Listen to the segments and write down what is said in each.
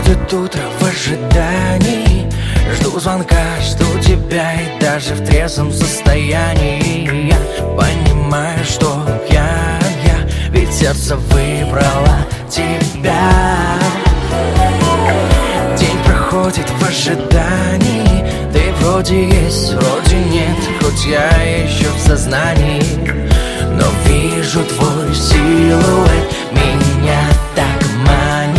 Проходит утро в ожидании, жду звонка, жду тебя, и даже в трезвом состоянии я понимаю, что я, ведь сердце выбрало тебя. День проходит в ожидании, ты вроде есть, вроде нет, хоть я еще в сознании, но вижу твой силуэт, меня так манит.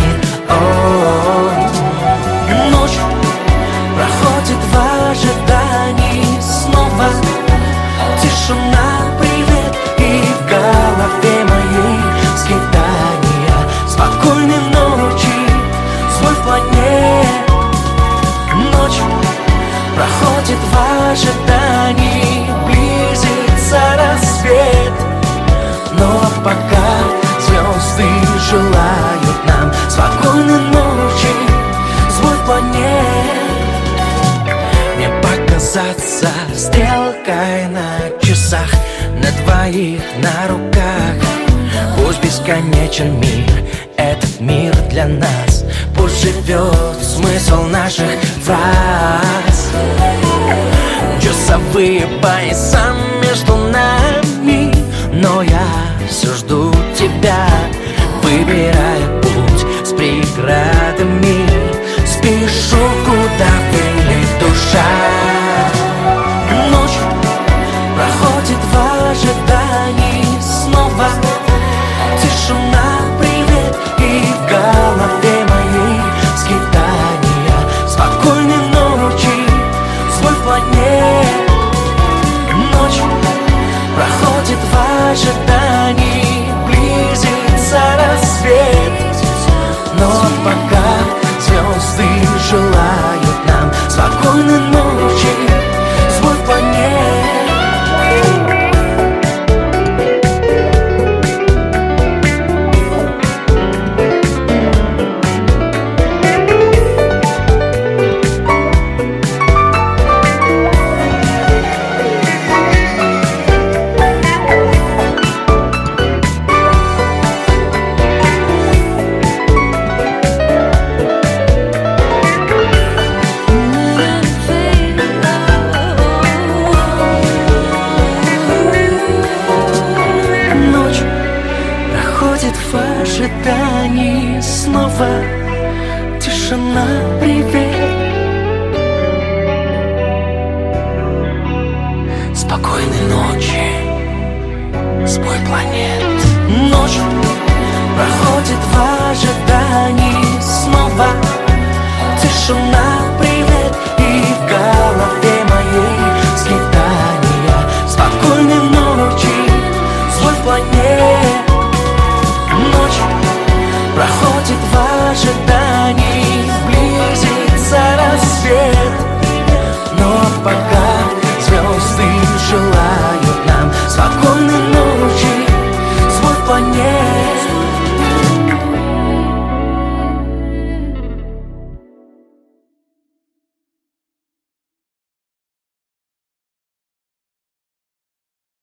Ночь проходит в ожидании, снова тишина, привет, и в голове моей скитания. Спокойной ночи, звук планет. Ночь проходит в ожидании, близится рассвет, но пока звезды желают нам спокойной ночи, звук планет. Мне показаться стрелкой на часах, на двоих, на руках. Пусть бесконечен мир, этот мир для нас, пусть живет смысл наших фраз. Часовые пояса между нами, но я все жду тебя, выбирая путь с преградами. Спешу, куда вылет душа. Ночь проходит в ожидании, снова тишина, привет, и в голове моей скитания. Спокойной ночи, звук планет. Ночь проходит в ожидании, близится рассвет, но пока звезды желают нам спокойной ночи, звук планет. В ожидании, снова тишина, привет. Спокойной ночи, сбой планет. Ночь проходит в ожидании, снова тишина, привет, и в голове моей скитания. Спокойной ночи, звук планет. Ночь проходит в ожидании, близится рассвет, но пока звезды желают нам спокойной ночи, звук планет.